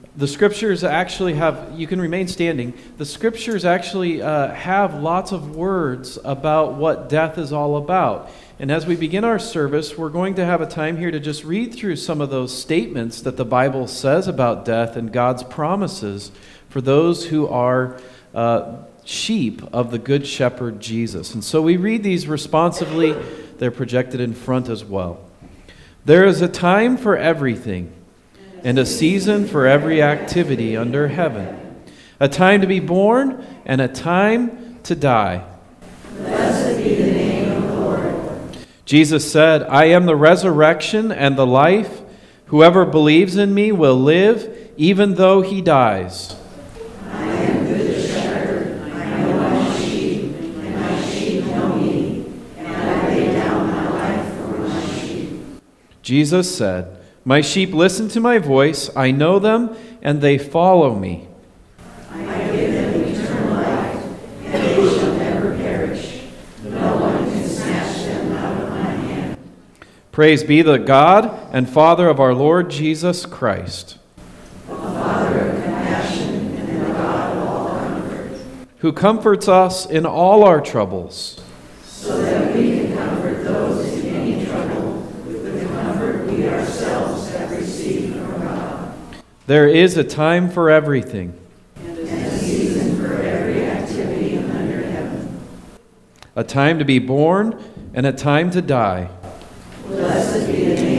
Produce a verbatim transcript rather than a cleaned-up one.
The scriptures actually have, you can remain standing, the scriptures actually uh, have lots of words about what death is all about. And as we begin our service, we're going to have a time here to just read through some of those statements that the Bible says about death and God's promises for those who are uh, sheep of the Good Shepherd Jesus. And so we read these responsively. They're projected in front as well. There is a time for everything, and a season for every activity under heaven. A time to be born, and a time to die. Blessed be the name of the Lord. Jesus said, I am the resurrection and the life. Whoever believes in me will live, even though he dies. I am good shepherd. I know my sheep, and my sheep know me, and I lay down my life for my sheep. Jesus said, my sheep listen to my voice, I know them, and they follow me. I give them eternal life, and they shall never perish. No one can snatch them out of my hand. Praise be the God and Father of our Lord Jesus Christ, The Father of compassion and the God of all comfort, who comforts us in all our troubles, so that we can comfort those in any trouble with the comfort we ourselves have received from God. There is a time for everything, And a season for every activity under heaven. a time to be born and a time to die. Blessed be the name